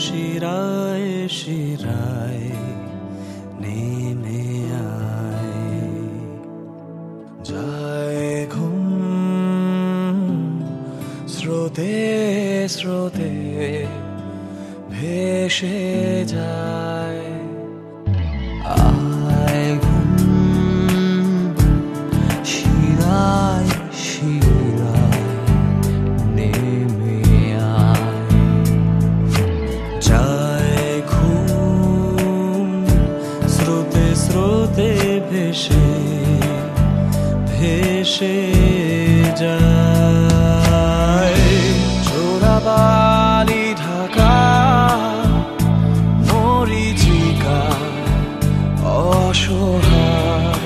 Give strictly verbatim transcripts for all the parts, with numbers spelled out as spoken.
শিরায় শিরায় নেমে আয়, যায় ঘুম স্রোতে স্রোতে ভেসে যায়। আয় ঘুম শিরায় শিরায় নেমে আয়, যায় ঘুম স্রোতে স্রোতে ভেসে ভেসে যায়। চোরাবালি ঢাকা মরিচিকা অসহায়,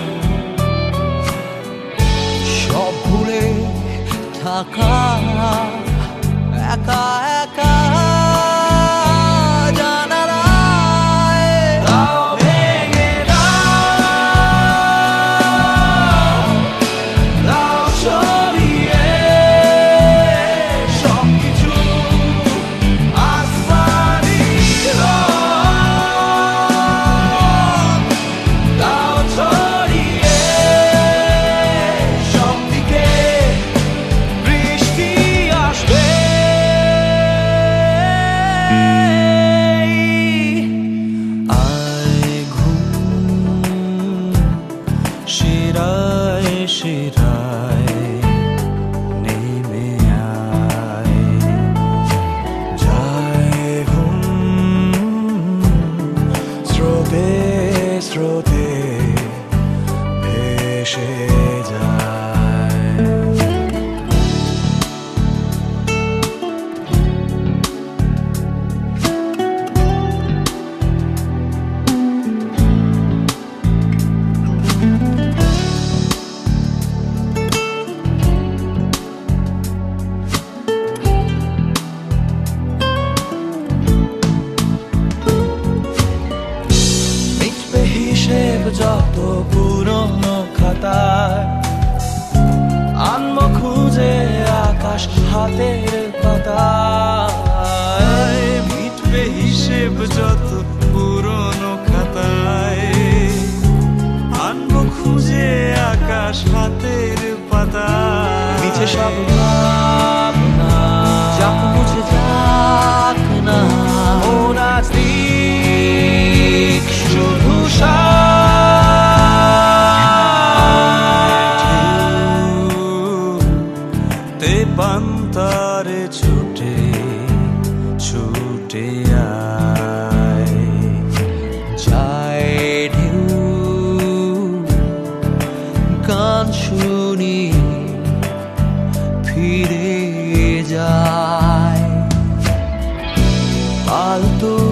সব ভুলে থাকা একা একা শিরায় শিরায় নেমে আয়, যায় ঘুম স্রোতে স্রোতে ভেসে যায়। হিসেব যত পুরনো খাতায় আনবো খুঁজে আকাশ হাতের পাতায়, মিটবে হিসেব যত পুরনো খাতায় আনবো খুঁজে আকাশ হাতের পাতায়। মিছে সব ভাবনা যাক মুছে যাক না, মন আজ দিক শুধু পান্তারে ছুটে ছুটে আয়, যায় ঢেউ গান শুনি ফিরে যায়। আলতো